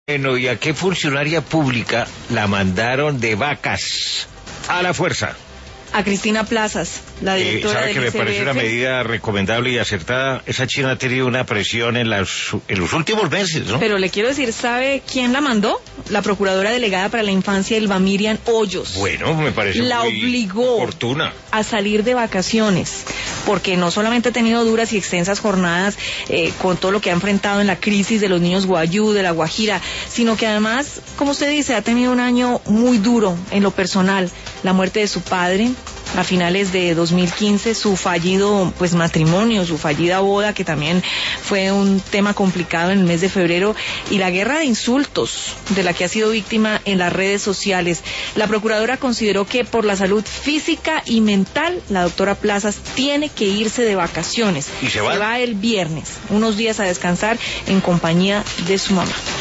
Bueno, ¿y a qué funcionaria pública la mandaron de vacas a la fuerza? A Cristina Plazas, la directora ¿Sabe del que me parece una ICBF? medida recomendable y acertada? Esa china ha tenido una presión en los últimos meses, ¿no? Pero le quiero decir, ¿sabe quién la mandó? La procuradora delegada para la infancia, Elba Miriam Hoyos. Bueno, me parece la muy obligó oportuna a salir de vacaciones, porque no solamente ha tenido duras y extensas jornadas con todo lo que ha enfrentado en la crisis de los niños Guayú, de la Guajira, sino que además, como usted dice, ha tenido un año muy duro en lo personal, la muerte de su padre a finales de 2015, su fallido matrimonio, su fallida boda, que también fue un tema complicado en el mes de febrero, y la guerra de insultos de la que ha sido víctima en las redes sociales. La procuradora consideró que por la salud física y mental, la doctora Plazas tiene que irse de vacaciones. ¿Y se va? Se va el viernes, unos días a descansar en compañía de su mamá.